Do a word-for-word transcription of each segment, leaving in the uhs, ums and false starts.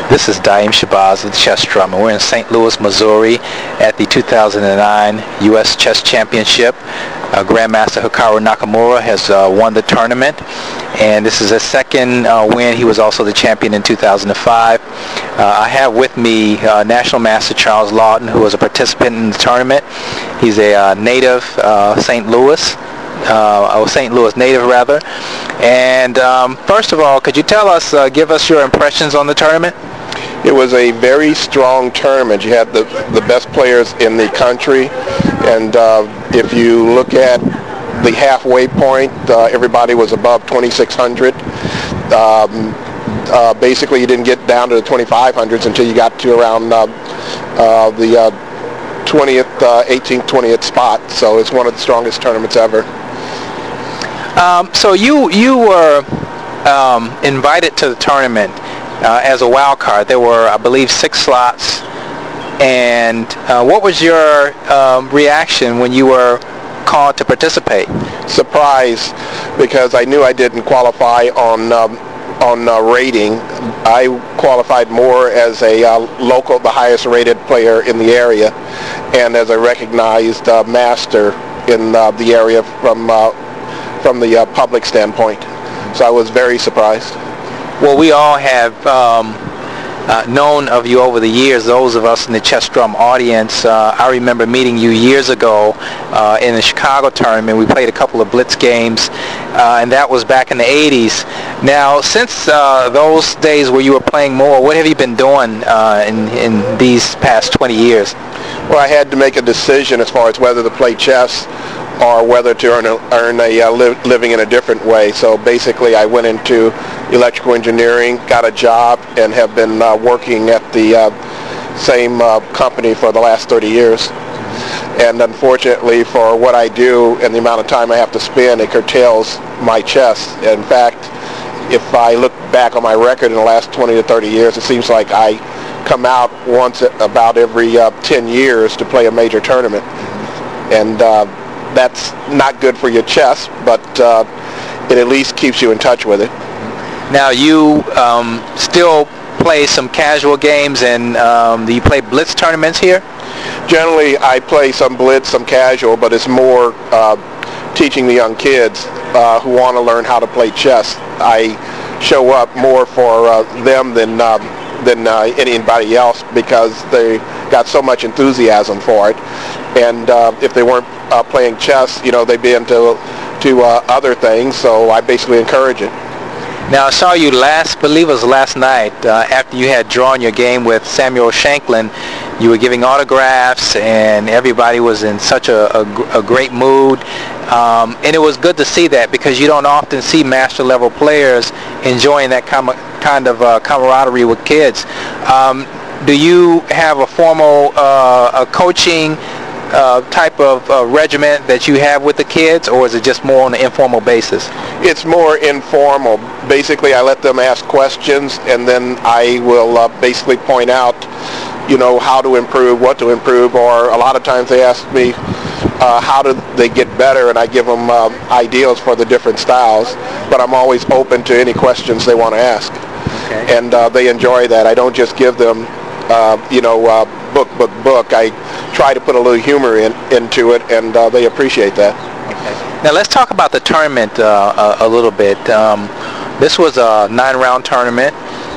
This is Daim Shabazz of the Chess Drum, and we're in Saint Louis, Missouri at the two thousand nine U S Chess Championship. Uh, Grandmaster Hikaru Nakamura has uh, won the tournament, and this is his second uh, win. He was also the champion in two thousand five. Uh, I have with me uh, National Master Charles Lawton, who was a participant in the tournament. He's a uh, native uh, Saint Louis. Uh, or Saint Louis native rather. And um, first of all, could you tell us, uh, give us your impressions on the tournament? It was a very strong tournament. You had the, the best players in the country, and uh, if you look at the halfway point, uh, everybody was above twenty-six hundred. Um, uh, basically, you didn't get down to the twenty-five hundreds until you got to around uh, uh, the uh, twentieth, uh, eighteenth, twentieth spot. So it's one of the strongest tournaments ever. Um, so you you were um, invited to the tournament uh, as a wild card. There were, I believe, six slots. And uh, what was your um, reaction when you were called to participate? Surprise, because I knew I didn't qualify on um, on uh, rating. I qualified more as a uh, local, the highest rated player in the area, and as a recognized uh, master in uh, the area from uh, from the uh, public standpoint. So I was very surprised. Well, we all have um, uh, known of you over the years, those of us in the Chess Drum audience. Uh, I remember meeting you years ago uh, in the Chicago tournament. We played a couple of blitz games, uh, and that was back in the eighties. Now, since uh, those days where you were playing more, what have you been doing uh, in, in these past twenty years? Well, I had to make a decision as far as whether to play chess or whether to earn a, earn a uh, li- living in a different way. So basically I went into electrical engineering, got a job, and have been uh, working at the uh, same uh, company for the last thirty years. And unfortunately for what I do and the amount of time I have to spend, it curtails my chess. In fact, if I look back on my record in the last twenty to thirty years, it seems like I come out once about every uh, ten years to play a major tournament. And uh, that's not good for your chess, but uh, it at least keeps you in touch with it. Now, you um, still play some casual games, and um, do you play blitz tournaments here? Generally, I play some blitz, some casual, but it's more uh, teaching the young kids uh, who want to learn how to play chess. I show up more for uh, them than uh, than uh, anybody else, because they got so much enthusiasm for it. And uh, if they weren't uh, playing chess, you know, they'd be into to uh, other things. So I basically encourage it. Now, I saw you last, I believe it was last night, uh, after you had drawn your game with Samuel Shanklin. You were giving autographs, and everybody was in such a, a, a great mood. Um, and it was good to see that, because you don't often see master-level players enjoying that com- kind of uh, camaraderie with kids. Um, do you have a formal uh, a coaching Uh, type of uh, regiment that you have with the kids, or is it just more on an informal basis? It's more informal. Basically, I let them ask questions, and then I will uh, basically point out, you know, how to improve, what to improve, or a lot of times they ask me uh, how do they get better, and I give them uh, ideas for the different styles, but I'm always open to any questions they want to ask. Okay. And uh, they enjoy that. I don't just give them, uh, you know, uh, book, book, book. I try to put a little humor in, into it, and uh, they appreciate that. Okay. Now let's talk about the tournament uh, a, a little bit. Um, this was a nine-round tournament,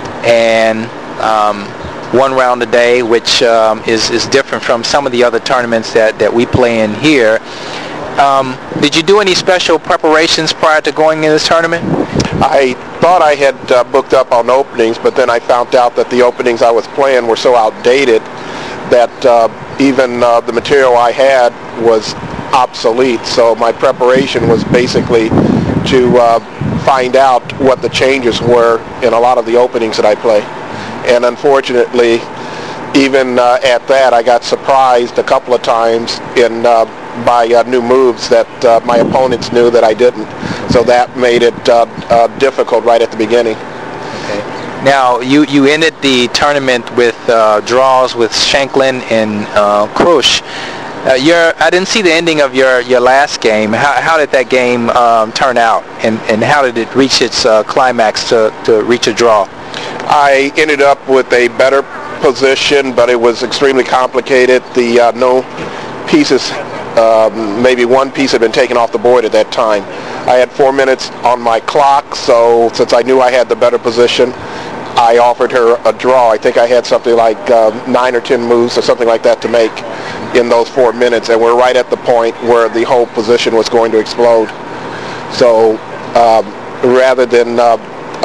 and um, one round a day, which um, is, is different from some of the other tournaments that, that we play in here. Um, did you do any special preparations prior to going in this tournament? I thought I had uh, booked up on openings, but then I found out that the openings I was playing were so outdated that uh, even uh, the material I had was obsolete. So my preparation was basically to uh, find out what the changes were in a lot of the openings that I play. And unfortunately, even uh, at that, I got surprised a couple of times in uh, by uh, new moves that uh, my opponents knew that I didn't. So that made it uh, uh, difficult right at the beginning. Okay. Now, you, you ended the tournament with uh, draws with Shanklin and uh, Krush. Uh, your, I didn't see the ending of your, your last game. How, how did that game um, turn out, and, and how did it reach its uh, climax to, to reach a draw? I ended up with a better position, but it was extremely complicated. The uh, no pieces, um, maybe one piece had been taken off the board at that time. I had four minutes on my clock, so since I knew I had the better position, I offered her a draw. I think I had something like uh, nine or ten moves or something like that to make in those four minutes, and we're right at the point where the whole position was going to explode. So um, rather than uh,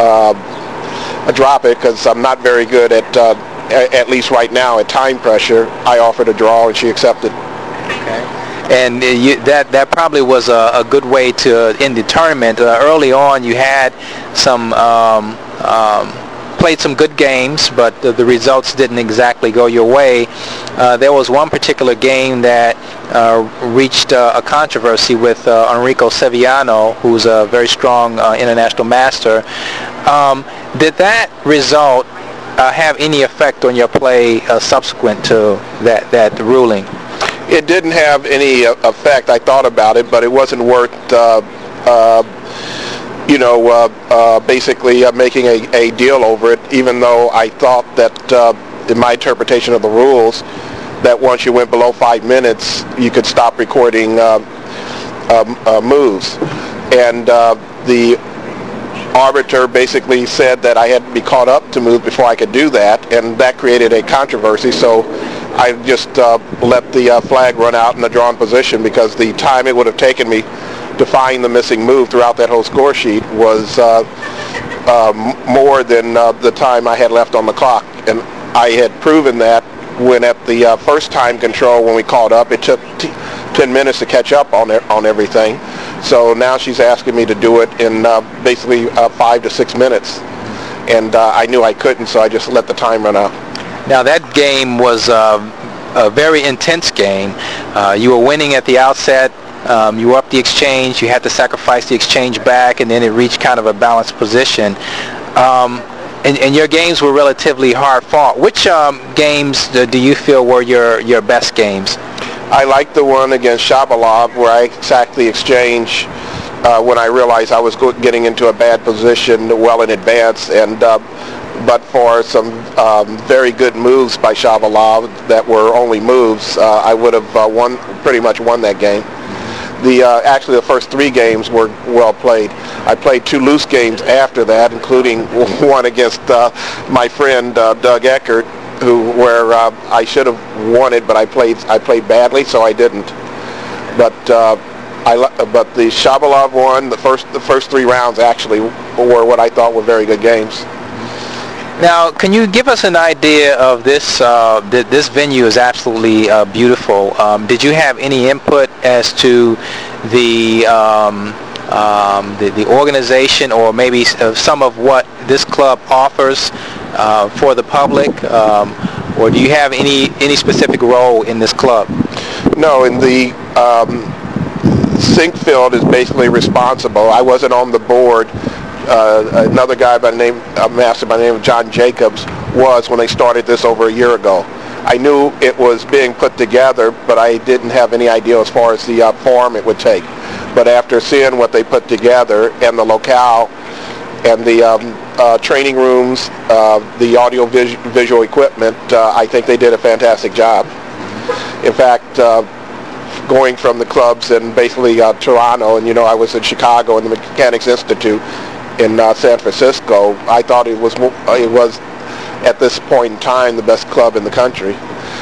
uh, drop it, because I'm not very good at, uh, at least right now, at time pressure, I offered a draw and she accepted. Okay. And you, that that probably was a, a good way to end the tournament. Uh, early on, you had some um, um, played some good games, but the, the results didn't exactly go your way. Uh, there was one particular game that uh, reached uh, a controversy with uh, Enrico Sevillano, who's a very strong uh, international master. Um, did that result uh, have any effect on your play uh, subsequent to that that ruling? It didn't have any uh, effect. I thought about it, but it wasn't worth, uh, uh, you know, uh, uh, basically uh, making a, a deal over it, even though I thought that, uh, in my interpretation of the rules, that once you went below five minutes, you could stop recording uh, um, uh, moves. And uh, the arbiter basically said that I had to be caught up to move before I could do that, and that created a controversy. So I just uh, let the uh, flag run out in the drawn position, because the time it would have taken me to find the missing move throughout that whole score sheet was uh, uh, more than uh, the time I had left on the clock. And I had proven that when at the uh, first time control, when we caught up, it took t- ten minutes to catch up on it, on everything. So now she's asking me to do it in uh, basically uh, five to six minutes. And uh, I knew I couldn't, so I just let the time run out. Now that game was uh, a very intense game. Uh, you were winning at the outset. Um, you were up the exchange. You had to sacrifice the exchange back, and then it reached kind of a balanced position. Um, and, and your games were relatively hard fought. Which um, games do you feel were your, your best games? I liked the one against Shabalov where I sacked the exchange uh, when I realized I was go- getting into a bad position well in advance, and uh, but for some um, very good moves by Shabalov that were only moves, uh, I would have uh, won, pretty much won that game. The uh, actually the first three games were well played. I played two loose games after that, including one against uh, my friend uh, Doug Eckert, who where uh, I should have won it, but I played I played badly, so I didn't. But uh, I but the Shabalov one, the first the first three rounds actually were what I thought were very good games. Now, can you give us an idea of this? Uh, th- this venue is absolutely uh, beautiful. Um, did you have any input as to the um, um, the, the organization, or maybe some of what this club offers uh, for the public, um, or do you have any any specific role in this club? No, in the um, Sinkfield is basically responsible. I wasn't on the board. Uh, another guy by the name, a master by the name of John Jacobs, was when they started this over a year ago. I knew it was being put together, but I didn't have any idea as far as the uh, form it would take. But after seeing what they put together, and the locale, and the um, uh, training rooms, uh, the audio vis- visual equipment, uh, I think they did a fantastic job. In fact, uh, going from the clubs in basically uh, Toronto, and you know I was in Chicago in the Mechanics Institute in uh, San Francisco, I thought it was it was at this point in time the best club in the country.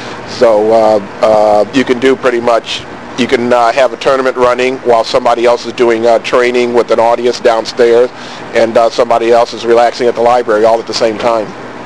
So uh, uh, you can do pretty much, you can uh, have a tournament running while somebody else is doing uh, training with an audience downstairs, and uh, somebody else is relaxing at the library all at the same time.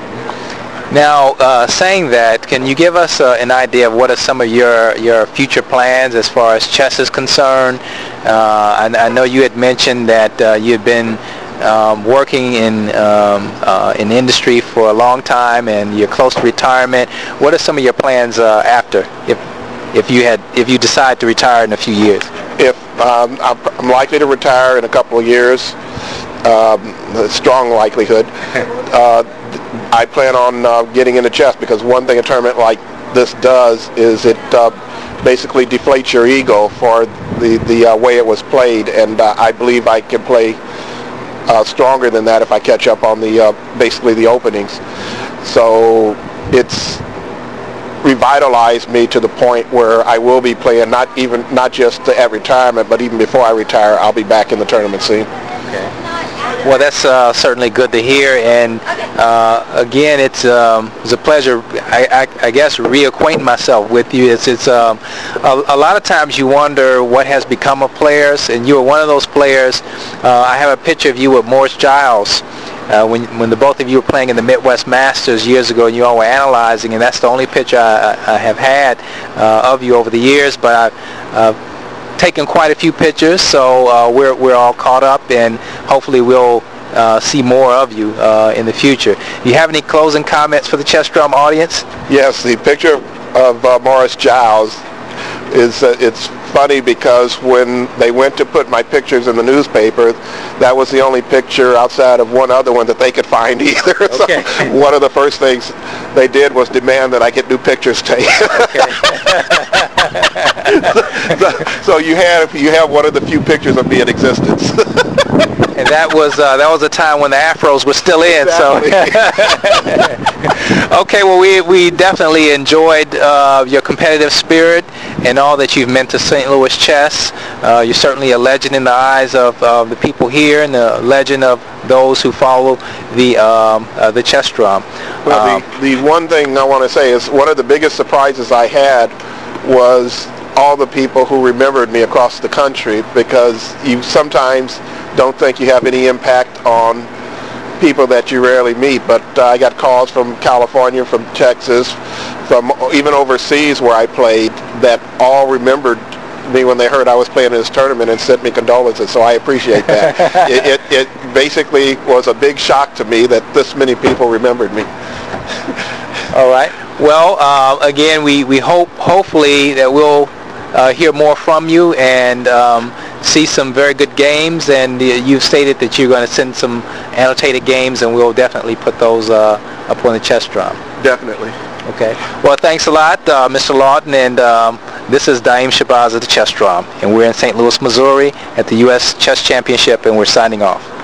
Now, uh, saying that, can you give us uh, an idea of what are some of your, your future plans as far as chess is concerned? Uh, I, I know you had mentioned that uh, you had been um, working in um, uh, in industry for a long time, and you're close to retirement. What are some of your plans uh, after, if if you had if you decide to retire in a few years? If um, I'm likely to retire in a couple of years, um, a strong likelihood. Uh, I plan on uh, getting into chess, because one thing a tournament like this does is it uh, basically deflates your ego for the, the uh, way it was played, and uh, I believe I can play uh, stronger than that if I catch up on the uh, basically the openings. So it's revitalized me to the point where I will be playing not even not just at retirement, but even before I retire, I'll be back in the tournament scene. Okay. Well, that's uh, certainly good to hear, and uh, again, it's um, it's a pleasure. I, I, I guess reacquainting myself with you. It's it's um, a, a lot of times you wonder what has become of players, and you are one of those players. Uh, I have a picture of you with Morris Giles. Uh, when when the both of you were playing in the Midwest Masters years ago, and you all were analyzing, and that's the only picture I, I have had uh, of you over the years. But I've uh, taken quite a few pictures, so uh, we're we're all caught up, and hopefully we'll uh, see more of you uh, in the future. Do you have any closing comments for the Chess Drum audience? Yes, the picture of uh, Morris Giles is uh, it's funny because when they went to put my pictures in the newspaper, that was the only picture outside of one other one that they could find either. Okay. So one of the first things they did was demand that I get new pictures taken. Okay. so, so you have you have one of the few pictures of me in existence. And that was uh, that was a time when the Afros were still in. Exactly. So, okay. Well, we we definitely enjoyed uh, your competitive spirit and all that you've meant to Saint Louis chess. Uh, you're certainly a legend in the eyes of uh, the people here, and a legend of those who follow the um, uh, the Chess Drum. Well, um, the, the one thing I want to say is one of the biggest surprises I had was all the people who remembered me across the country, because you sometimes don't think you have any impact on people that you rarely meet. But uh, I got calls from California, from Texas, from even overseas where I played, that all remembered me when they heard I was playing in this tournament and sent me condolences. So I appreciate that. it, it, it basically was a big shock to me that this many people remembered me. All right. Well, uh, again, we, we hope hopefully that we'll uh, hear more from you and um, see some very good games. And uh, you've stated that you're going to send some annotated games, and we'll definitely put those uh, up on the Chess Drum. Definitely. Okay. Well, thanks a lot, uh, Mister Lawton, and um, this is Daim Shabazz of the Chess Drum, and we're in Saint Louis, Missouri at the U S Chess Championship, and we're signing off.